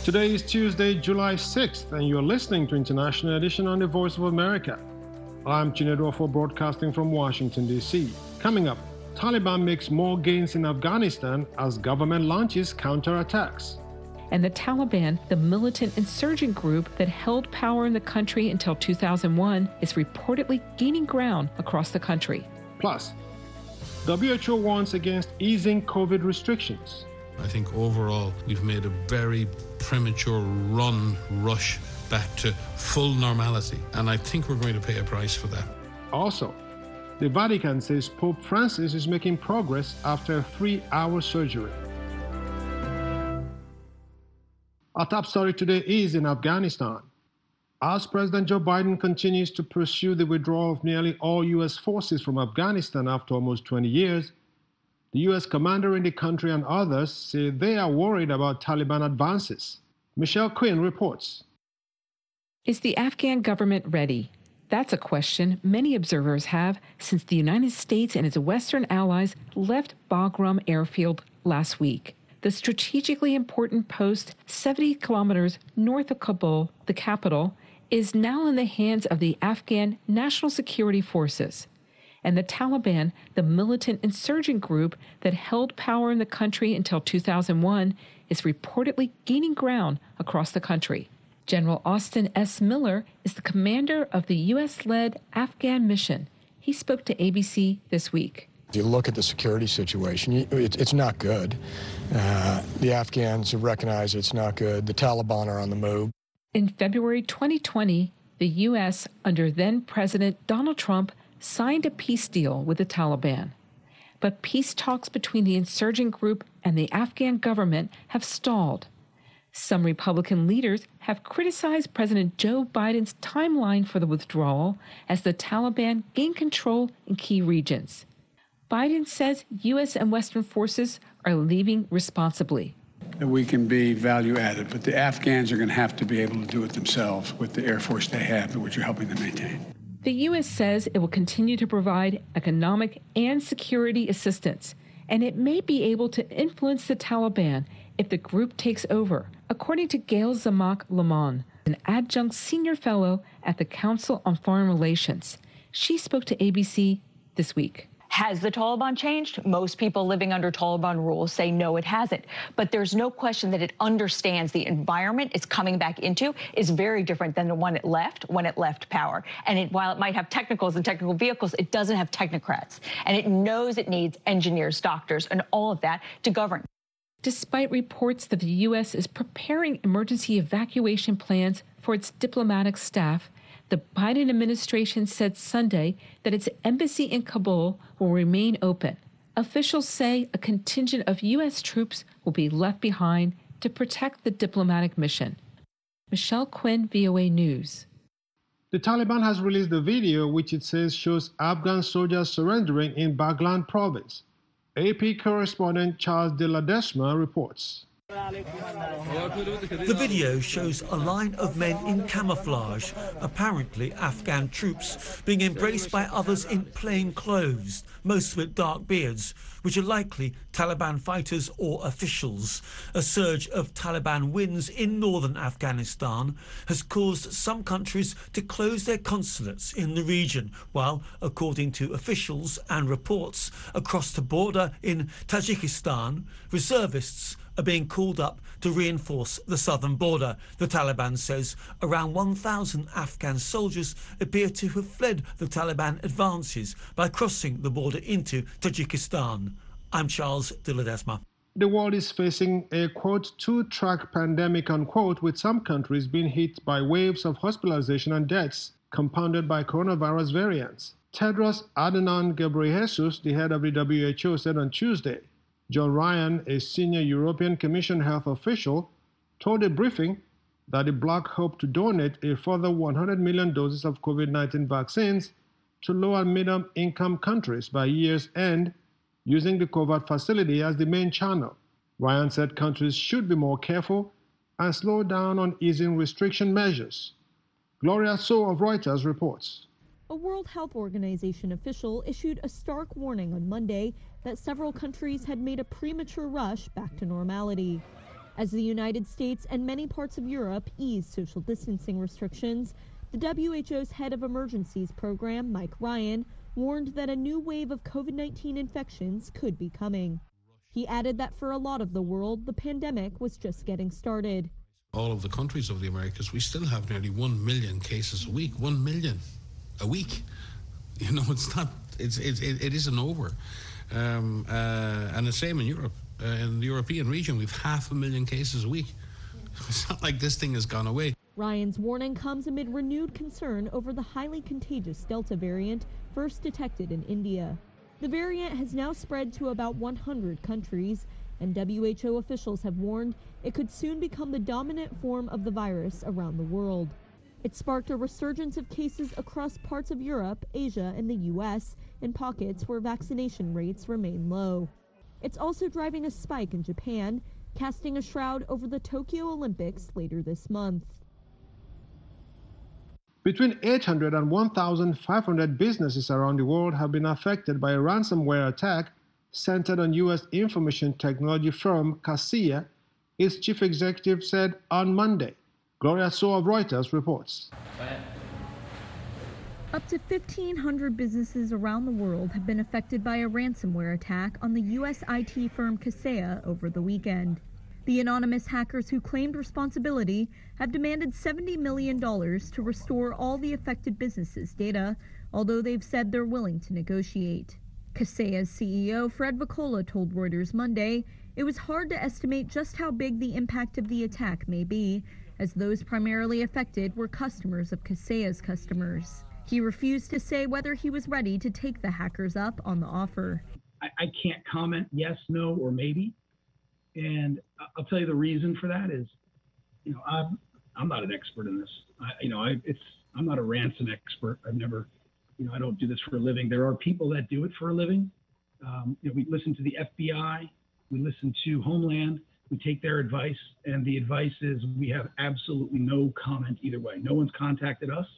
Today is Tuesday, July 6th, and you're listening to International Edition on the Voice of America. I'm Chinedu Ofo, broadcasting from Washington, D.C. Coming up, Taliban makes more gains in Afghanistan as government launches counterattacks. And the Taliban, the militant insurgent group that held power in the country until 2001, is reportedly gaining ground across the country. Plus, WHO warns against easing COVID restrictions. I think overall we've made a very premature rush back to full normality, and I think we're going to pay a price for that. Also, the Vatican says Pope Francis is making progress after a 3-hour surgery. Our top story today is in Afghanistan. As President Joe Biden continues to pursue the withdrawal of nearly all U.S. forces from Afghanistan after almost 20 years, the U.S. commander in the country and others say they are worried about Taliban advances. Michelle Quinn reports. Is the Afghan government ready? That's a question many observers have since the United States and its Western allies left Bagram Airfield last week. The strategically important post, 70 kilometers north of Kabul, the capital, is now in the hands of the Afghan National Security Forces. And the Taliban, the militant insurgent group that held power in the country until 2001, is reportedly gaining ground across the country. General Austin S. Miller is the commander of the U.S.-led Afghan mission. He spoke to ABC this week. If you look at the security situation, it's not good. The Afghans have recognized it's not good. The Taliban are on the move. In February 2020, the U.S., under then-President Donald Trump, signed a peace deal with the Taliban. But peace talks between the insurgent group and the Afghan government have stalled. Some Republican leaders have criticized President Joe Biden's timeline for the withdrawal as the Taliban gain control in key regions. Biden says U.S. and Western forces are leaving responsibly. That we can be value added, but the Afghans are going to have to be able to do it themselves with the Air Force they have, which you're helping them maintain. The U.S. says it will continue to provide economic and security assistance, and it may be able to influence the Taliban if the group takes over, according to Gail Zamak-Lamon, an adjunct senior fellow at the Council on Foreign Relations. She spoke to ABC this week. Has the Taliban changed? Most people living under Taliban rule say no, it hasn't. But there's no question that it understands the environment it's coming back into is very different than the one it left when it left power. And while it might have technicals and technical vehicles, it doesn't have technocrats. And it knows it needs engineers, doctors, and all of that to govern. Despite reports that the U.S. is preparing emergency evacuation plans for its diplomatic staff, the Biden administration said Sunday that its embassy in Kabul will remain open. Officials say a contingent of U.S. troops will be left behind to protect the diplomatic mission. Michelle Quinn, VOA News. The Taliban has released a video which it says shows Afghan soldiers surrendering in Baghlan province. AP correspondent Charles de Ledesma reports. The video shows a line of men in camouflage, apparently Afghan troops, being embraced by others in plain clothes, most with dark beards, which are likely Taliban fighters or officials. A surge of Taliban wins in northern Afghanistan has caused some countries to close their consulates in the region, while, according to officials and reports across the border in Tajikistan, reservists are being called up to reinforce the southern border. The Taliban says around 1,000 Afghan soldiers appear to have fled the Taliban advances by crossing the border into Tajikistan. I'm Charles de Ledesma. The world is facing a, quote, two-track pandemic, unquote, with some countries being hit by waves of hospitalization and deaths compounded by coronavirus variants. Tedros Adhanom Ghebreyesus, the head of the WHO, said on Tuesday. John Ryan, a senior European Commission health official, told a briefing that the bloc hoped to donate a further 100 million doses of COVID-19 vaccines to low and middle-income countries by year's end, using the COVAX facility as the main channel. Ryan said countries should be more careful and slow down on easing restriction measures. Gloria So of Reuters reports. A World Health Organization official issued a stark warning on Monday that several countries had made a premature rush back to normality. As the United States and many parts of Europe ease social distancing restrictions, the WHO's head of emergencies program, Mike Ryan, warned that a new wave of COVID-19 infections could be coming. He added that for a lot of the world, the pandemic was just getting started. All of the countries of the Americas, we still have nearly 1 million cases a week. 1 million a week. You know, it isn't over. And the same in Europe. In the European region, we've 500,000 cases a week. It's not like this thing has gone away. Ryan's warning comes amid renewed concern over the highly contagious Delta variant first detected in India. The variant has now spread to about 100 countries, and WHO officials have warned it could soon become the dominant form of the virus around the world. It sparked a resurgence of cases across parts of Europe, Asia, and the U.S. in pockets where vaccination rates remain low. It's also driving a spike in Japan, casting a shroud over the Tokyo Olympics later this month. Between 800 and 1,500 businesses around the world have been affected by a ransomware attack centered on U.S. information technology firm Kaseya, its chief executive said on Monday. Gloria So of Reuters reports. Up to 1,500 businesses around the world have been affected by a ransomware attack on the U.S. IT firm Kaseya over the weekend. The anonymous hackers who claimed responsibility have demanded $70 million to restore all the affected businesses' data, although they've said they're willing to negotiate. Kaseya's CEO, Fred Vakola, told Reuters Monday it was hard to estimate just how big the impact of the attack may be, as those primarily affected were customers of Kaseya's customers. He refused to say whether he was ready to take the hackers up on the offer. I can't comment yes, no, or maybe. And I'll tell you the reason for that is, I'm not an expert in this. I'm not a ransom expert. I've never, I don't do this for a living. There are people that do it for a living. We listen to the FBI, we listen to Homeland, we take their advice, and the advice is we have absolutely no comment either way. No one's contacted us.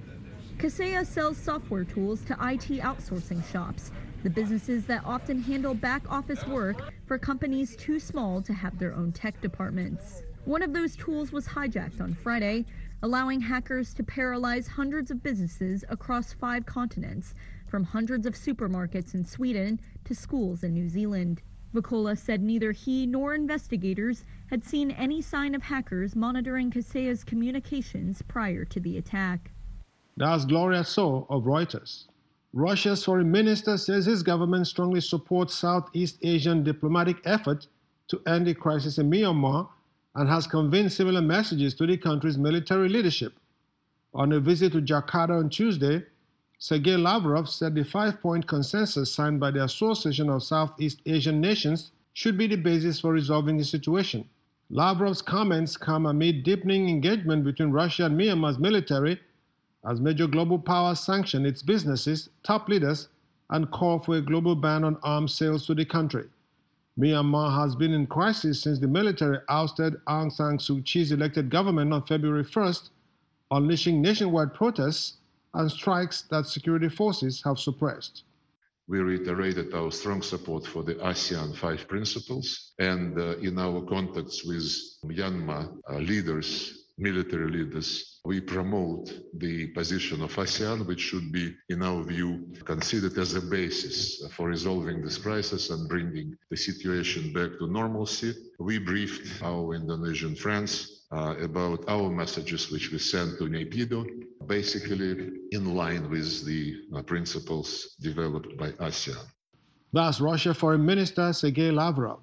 Kaseya sells software tools to IT outsourcing shops, the businesses that often handle back office work for companies too small to have their own tech departments. One of those tools was hijacked on Friday, allowing hackers to paralyze hundreds of businesses across 5 continents, from hundreds of supermarkets in Sweden to schools in New Zealand. Vakola said neither he nor investigators had seen any sign of hackers monitoring Kaseya's communications prior to the attack. That's Gloria So of Reuters. Russia's foreign minister says his government strongly supports Southeast Asian diplomatic effort to end the crisis in Myanmar and has conveyed similar messages to the country's military leadership. On a visit to Jakarta on Tuesday, Sergei Lavrov said the 5-point consensus signed by the Association of Southeast Asian Nations should be the basis for resolving the situation. Lavrov's comments come amid deepening engagement between Russia and Myanmar's military as major global powers sanction its businesses, top leaders, and call for a global ban on arms sales to the country. Myanmar has been in crisis since the military ousted Aung San Suu Kyi's elected government on February 1st, unleashing nationwide protests and strikes that security forces have suppressed. We reiterated our strong support for the ASEAN 5 principles, and in our contacts with Myanmar leaders, military leaders, we promote the position of ASEAN, which should be, in our view, considered as a basis for resolving this crisis and bringing the situation back to normalcy. We briefed our Indonesian friends about our messages, which we sent to NAPIDO, basically in line with the principles developed by ASEAN. That's Russia Foreign Minister Sergei Lavrov.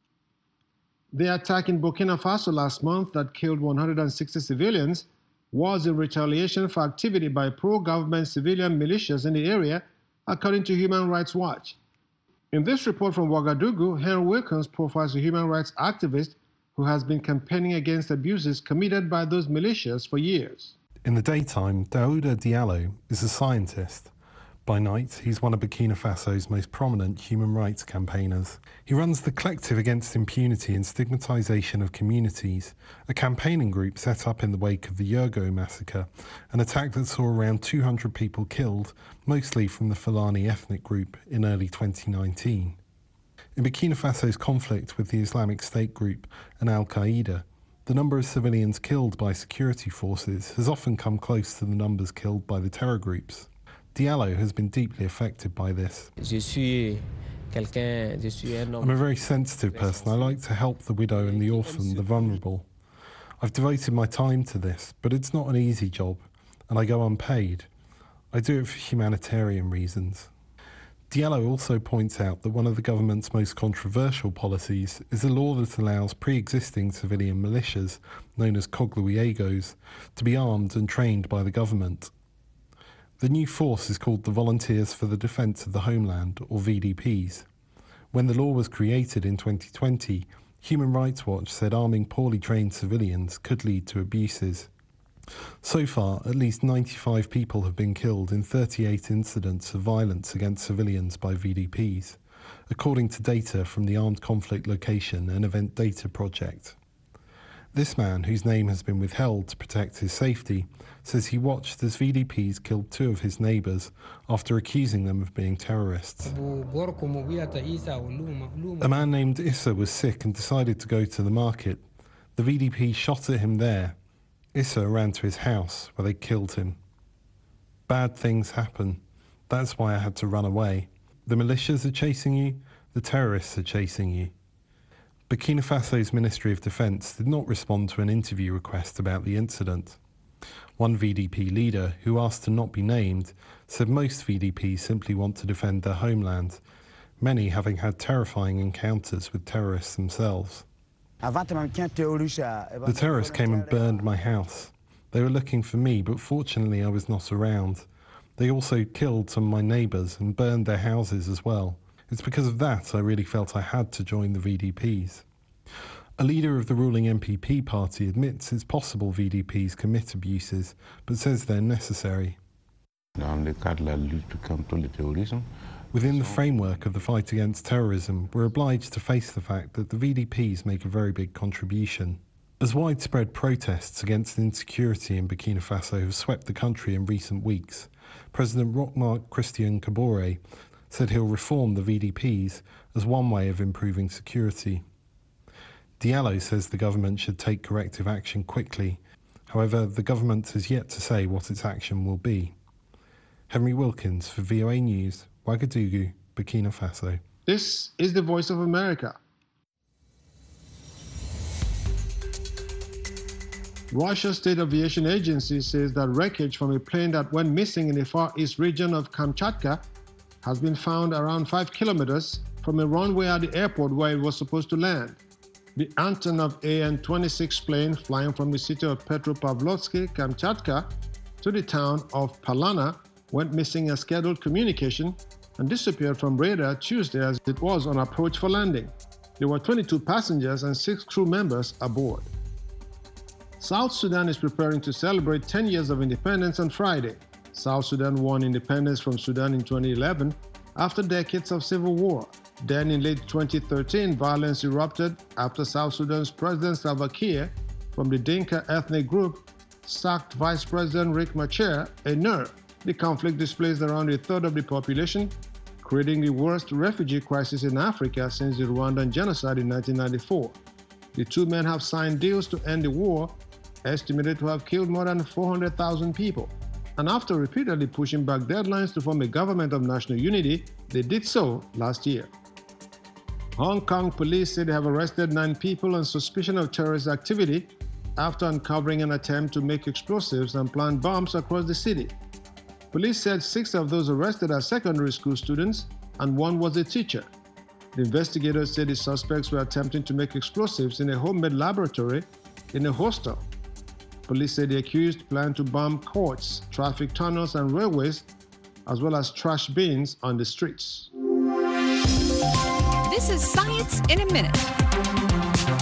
The attack in Burkina Faso last month that killed 160 civilians was in retaliation for activity by pro-government civilian militias in the area, according to Human Rights Watch. In this report from Ouagadougou, Henry Wilkins profiles a human rights activist who has been campaigning against abuses committed by those militias for years. In the daytime, Daouda Diallo is a scientist. By night, he's one of Burkina Faso's most prominent human rights campaigners. He runs the Collective Against Impunity and Stigmatization of Communities, a campaigning group set up in the wake of the Yurgo massacre, an attack that saw around 200 people killed, mostly from the Fulani ethnic group, in early 2019. In Burkina Faso's conflict with the Islamic State group and Al-Qaeda, the number of civilians killed by security forces has often come close to the numbers killed by the terror groups. Diallo has been deeply affected by this. I'm a very sensitive person. I like to help the widow and the orphan, the vulnerable. I've devoted my time to this, but it's not an easy job, and I go unpaid. I do it for humanitarian reasons. Diallo also points out that one of the government's most controversial policies is a law that allows pre-existing civilian militias, known as Cogluiegos, to be armed and trained by the government. The new force is called the Volunteers for the Defence of the Homeland, or VDPs. When the law was created in 2020, Human Rights Watch said arming poorly trained civilians could lead to abuses. So far, at least 95 people have been killed in 38 incidents of violence against civilians by VDPs, according to data from the Armed Conflict Location and Event Data Project. This man, whose name has been withheld to protect his safety, says he watched as VDPs killed 2 of his neighbours after accusing them of being terrorists. A man named Issa was sick and decided to go to the market. The VDP shot at him there. Issa ran to his house, where they killed him. Bad things happen. That's why I had to run away. The militias are chasing you, the terrorists are chasing you. Burkina Faso's Ministry of Defence did not respond to an interview request about the incident. One VDP leader, who asked to not be named, said most VDPs simply want to defend their homeland, many having had terrifying encounters with terrorists themselves. The terrorists came and burned my house. They were looking for me, but fortunately I was not around. They also killed some of my neighbours and burned their houses as well. It's because of that I really felt I had to join the VDPs. A leader of the ruling MPP party admits it's possible VDPs commit abuses, but says they're necessary. Within the framework of the fight against terrorism, we're obliged to face the fact that the VDPs make a very big contribution. As widespread protests against insecurity in Burkina Faso have swept the country in recent weeks, President Roch-Marc Christian Kabore said he'll reform the VDPs as one way of improving security. Diallo says the government should take corrective action quickly. However, the government has yet to say what its action will be. Henry Wilkins for VOA News, Ouagadougou, Burkina Faso. This is the Voice of America. Russia's State Aviation Agency says that wreckage from a plane that went missing in the Far East region of Kamchatka has been found around 5 kilometers from a runway at the airport where it was supposed to land. The Antonov AN-26 plane flying from the city of Petropavlovsk, Kamchatka, to the town of Palana went missing as scheduled communication and disappeared from radar Tuesday as it was on approach for landing. There were 22 passengers and 6 crew members aboard. South Sudan is preparing to celebrate 10 years of independence on Friday. South Sudan won independence from Sudan in 2011 after decades of civil war. Then in late 2013, violence erupted after South Sudan's President Salva Kiir from the Dinka ethnic group sacked Vice President Riek Machar, a Nur. The conflict displaced around a third of the population, creating the worst refugee crisis in Africa since the Rwandan genocide in 1994. The two men have signed deals to end the war, estimated to have killed more than 400,000 people. And after repeatedly pushing back deadlines to form a government of national unity, they did so last year. Hong Kong police say they have arrested 9 people on suspicion of terrorist activity after uncovering an attempt to make explosives and plant bombs across the city. Police said 6 of those arrested are secondary school students and 1 was a teacher. The investigators said the suspects were attempting to make explosives in a homemade laboratory in a hostel. Police said the accused planned to bomb courts, traffic tunnels, and railways, as well as trash bins on the streets. This is Science in a Minute.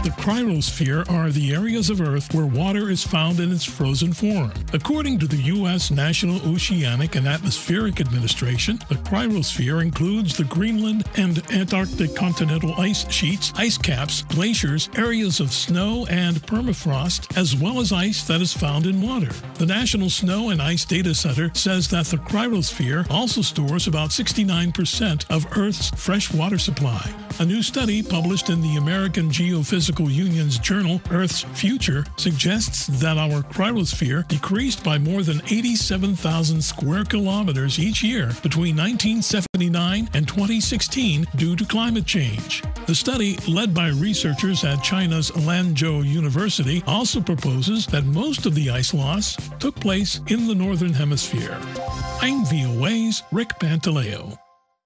The cryosphere are the areas of Earth where water is found in its frozen form. According to the U.S. National Oceanic and Atmospheric Administration, the cryosphere includes the Greenland and Antarctic continental ice sheets, ice caps, glaciers, areas of snow and permafrost, as well as ice that is found in water. The National Snow and Ice Data Center says that the cryosphere also stores about 69% of Earth's fresh water supply. A new study published in the American Geophysical Union's journal Earth's Future suggests that our cryosphere decreased by more than 87,000 square kilometers each year between 1979 and 2016 due to climate change. The study, led by researchers at China's Lanzhou University, also proposes that most of the ice loss took place in the Northern Hemisphere. I'm VOA's Rick Pantaleo.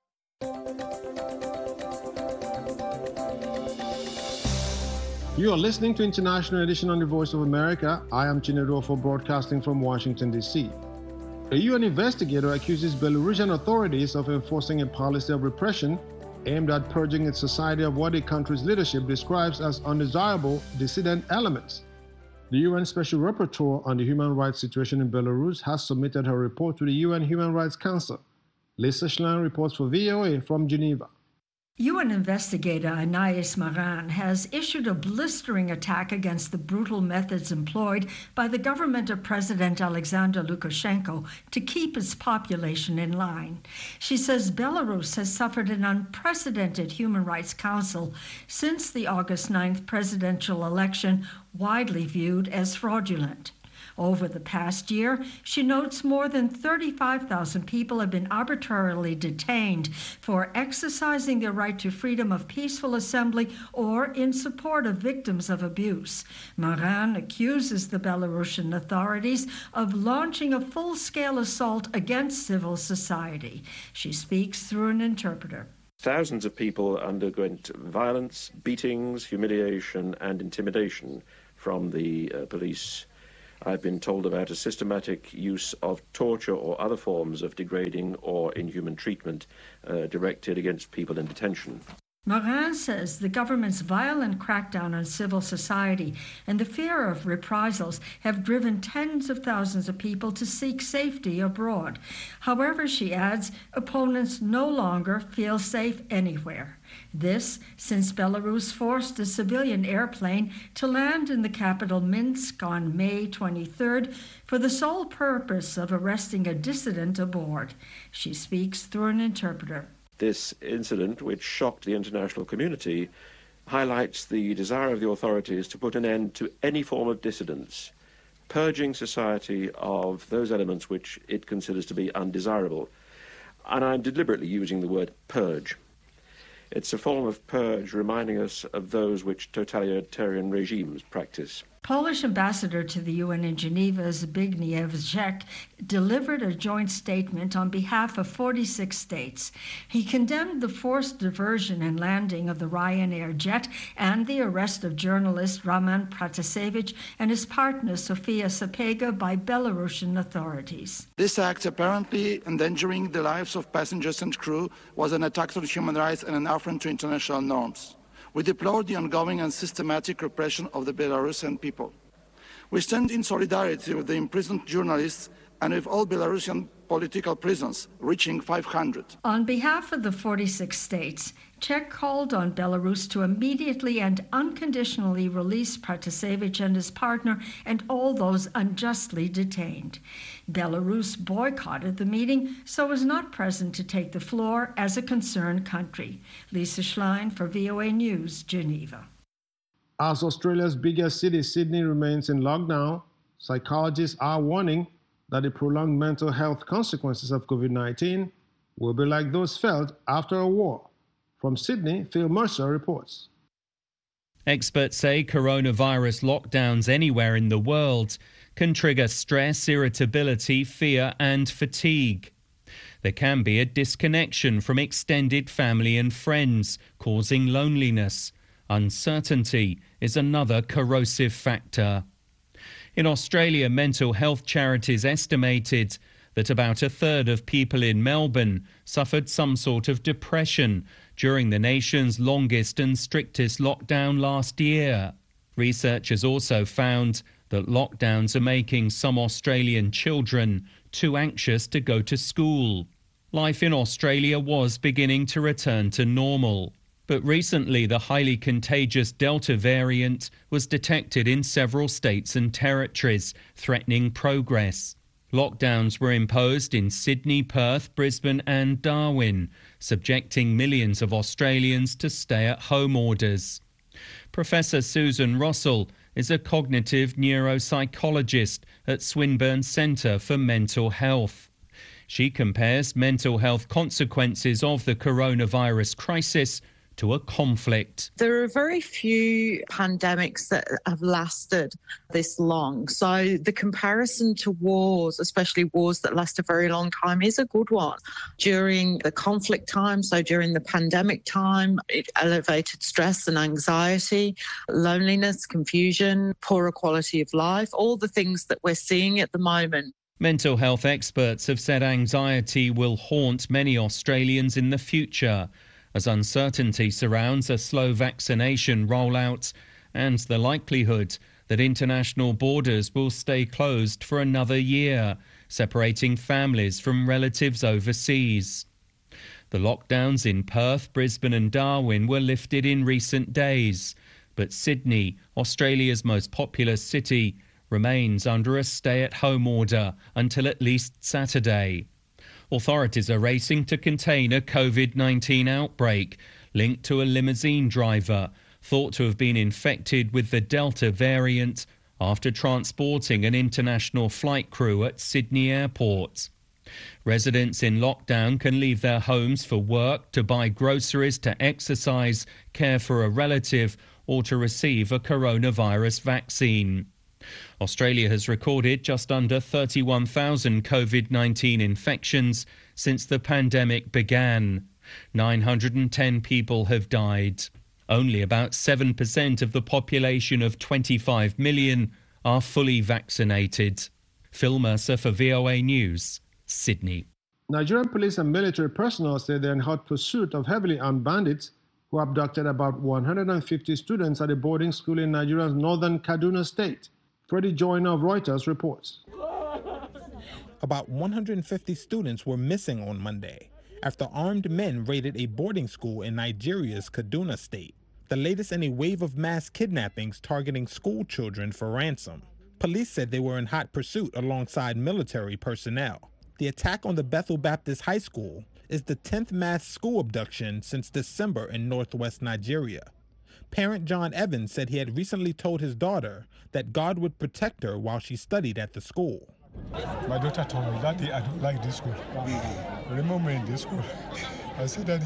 You are listening to International Edition on the Voice of America. I am Chinedu broadcasting from Washington, D.C. A UN investigator accuses Belarusian authorities of enforcing a policy of repression aimed at purging its society of what the country's leadership describes as undesirable dissident elements. The UN Special Rapporteur on the human rights situation in Belarus has submitted her report to the UN Human Rights Council. Lisa Schlein reports for VOA from Geneva. UN investigator Anaïs Marin has issued a blistering attack against the brutal methods employed by the government of President Alexander Lukashenko to keep its population in line. She says Belarus has suffered an unprecedented Human Rights Council since the August 9th presidential election, widely viewed as fraudulent. Over the past year, she notes more than 35,000 people have been arbitrarily detained for exercising their right to freedom of peaceful assembly or in support of victims of abuse. Marin accuses the Belarusian authorities of launching a full-scale assault against civil society. She speaks through an interpreter. Thousands of people underwent violence, beatings, humiliation, and intimidation from the police. I've been told about a systematic use of torture or other forms of degrading or inhuman treatment directed against people in detention. Marin says the government's violent crackdown on civil society and the fear of reprisals have driven tens of thousands of people to seek safety abroad. However, she adds, opponents no longer feel safe anywhere. This since Belarus forced a civilian airplane to land in the capital Minsk on May 23rd for the sole purpose of arresting a dissident aboard. She speaks through an interpreter. This incident, which shocked the international community, highlights the desire of the authorities to put an end to any form of dissidence, purging society of those elements which it considers to be undesirable. And I'm deliberately using the word purge. It's a form of purge reminding us of those which totalitarian regimes practice. Polish ambassador to the UN in Geneva, Zbigniew Rzek, delivered a joint statement on behalf of 46 states. He condemned the forced diversion and landing of the Ryanair jet and the arrest of journalist Roman Pratasevich and his partner Sofia Sapega by Belarusian authorities. This act, apparently endangering the lives of passengers and crew, was an attack on human rights and an affront to international norms. We deplore the ongoing and systematic repression of the Belarusian people. We stand in solidarity with the imprisoned journalists and with all Belarusian political prisons, reaching 500. On behalf of the 46 states, Czech called on Belarus to immediately and unconditionally release Pratasevich and his partner and all those unjustly detained. Belarus boycotted the meeting, so was not present to take the floor as a concerned country. Lisa Schlein for VOA News, Geneva. As Australia's biggest city, Sydney, remains in lockdown, psychologists are warning that the prolonged mental health consequences of COVID-19 will be like those felt after a war. From Sydney, Phil Mercer reports. Experts say coronavirus lockdowns anywhere in the world can trigger stress, irritability, fear and fatigue. There can be a disconnection from extended family and friends, causing loneliness. Uncertainty is another corrosive factor. In Australia, mental health charities estimated that about a third of people in Melbourne suffered some sort of depression during the nation's longest and strictest lockdown last year. Researchers also found that lockdowns are making some Australian children too anxious to go to school. Life in Australia was beginning to return to normal. But recently, the highly contagious Delta variant was detected in several states and territories, threatening progress. Lockdowns were imposed in Sydney, Perth, Brisbane and Darwin, subjecting millions of Australians to stay-at-home orders. Professor Susan Russell is a cognitive neuropsychologist at Swinburne Centre for Mental Health. She compares mental health consequences of the coronavirus crisis to a conflict. There are very few pandemics that have lasted this long. So the comparison to wars, especially wars that last a very long time, is a good one. During the conflict time, so during the pandemic time, it elevated stress and anxiety, loneliness, confusion, poorer quality of life, all the things that we're seeing at the moment. Mental health experts have said anxiety will haunt many Australians in the future, as uncertainty surrounds a slow vaccination rollout and the likelihood that international borders will stay closed for another year, separating families from relatives overseas. The lockdowns in Perth, Brisbane and Darwin were lifted in recent days, but Sydney, Australia's most populous city, remains under a stay-at-home order until at least Saturday. Authorities are racing to contain a COVID-19 outbreak linked to a limousine driver thought to have been infected with the Delta variant after transporting an international flight crew at Sydney Airport. Residents in lockdown can leave their homes for work, to buy groceries, to exercise, care for a relative, or to receive a coronavirus vaccine. Australia has recorded just under 31,000 COVID-19 infections since the pandemic began. 910 people have died. Only about 7% of the population of 25 million are fully vaccinated. Phil Mercer for VOA News, Sydney. Nigerian police and military personnel say they're in hot pursuit of heavily armed bandits who abducted about 150 students at a boarding school in Nigeria's northern Kaduna state. Freddie Joyner of Reuters reports. About 150 students were missing on Monday after armed men raided a boarding school in Nigeria's Kaduna state, the latest in a wave of mass kidnappings targeting school children for ransom. Police said they were in hot pursuit alongside military personnel. The attack on the Bethel Baptist High School is the 10th mass school abduction since December in northwest Nigeria. Parent John Evans said he had recently told his daughter that God would protect her while she studied at the school. My daughter told me, Daddy, I don't like this school. Remember in this school? I said, Daddy,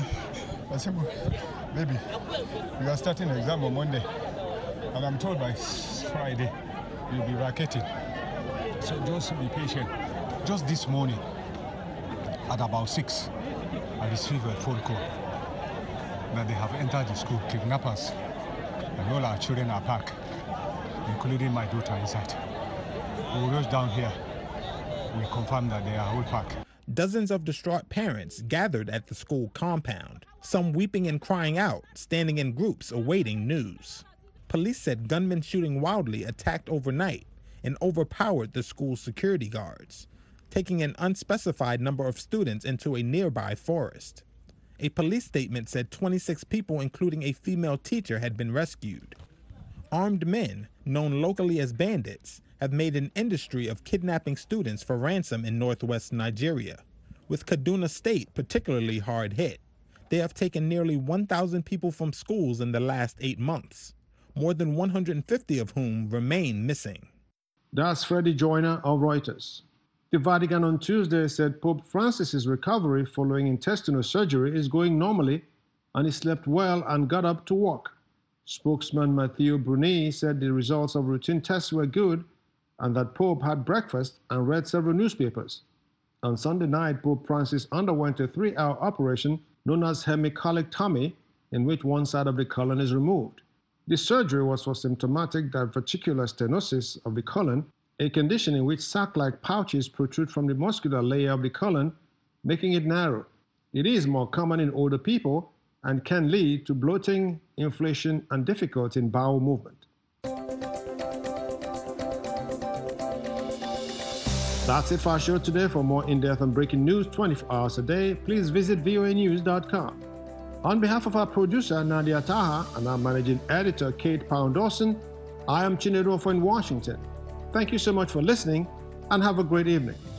baby, we are starting an exam on Monday, and I'm told by Friday you'll be racketing. So just be patient. Just this morning, at about 6, I received a phone call that they have entered the school, kidnappers, and all our children are packed, including my daughter inside. We rush down here. We confirm that they are all packed. Dozens of distraught parents gathered at the school compound, some weeping and crying out, standing in groups awaiting news. Police said gunmen shooting wildly attacked overnight and overpowered the school's security guards, taking an unspecified number of students into a nearby forest. A police statement said 26 people, including a female teacher, had been rescued. Armed men, known locally as bandits, have made an industry of kidnapping students for ransom in northwest Nigeria, with Kaduna State particularly hard hit. They have taken nearly 1,000 people from schools in the last 8 months, more than 150 of whom remain missing. That's Freddie Joyner of Reuters. The Vatican on Tuesday said Pope Francis's recovery following intestinal surgery is going normally, and he slept well and got up to walk. Spokesman Matteo Bruni said the results of routine tests were good and that Pope had breakfast and read several newspapers. On Sunday night, Pope Francis underwent a 3-hour operation known as hemicolectomy, in which one side of the colon is removed. The surgery was for symptomatic diverticular stenosis of the colon, a condition in which sac-like pouches protrude from the muscular layer of the colon, making it narrow. It is more common in older people, and can lead to bloating, inflation, and difficulty in bowel movement. That's it for our show today. For more in-depth and breaking news 24 hours a day, please visit voanews.com. On behalf of our producer, Nadia Taha, and our managing editor, Kate Pound-Dawson, I am Chinedu in Washington. Thank you so much for listening, and have a great evening.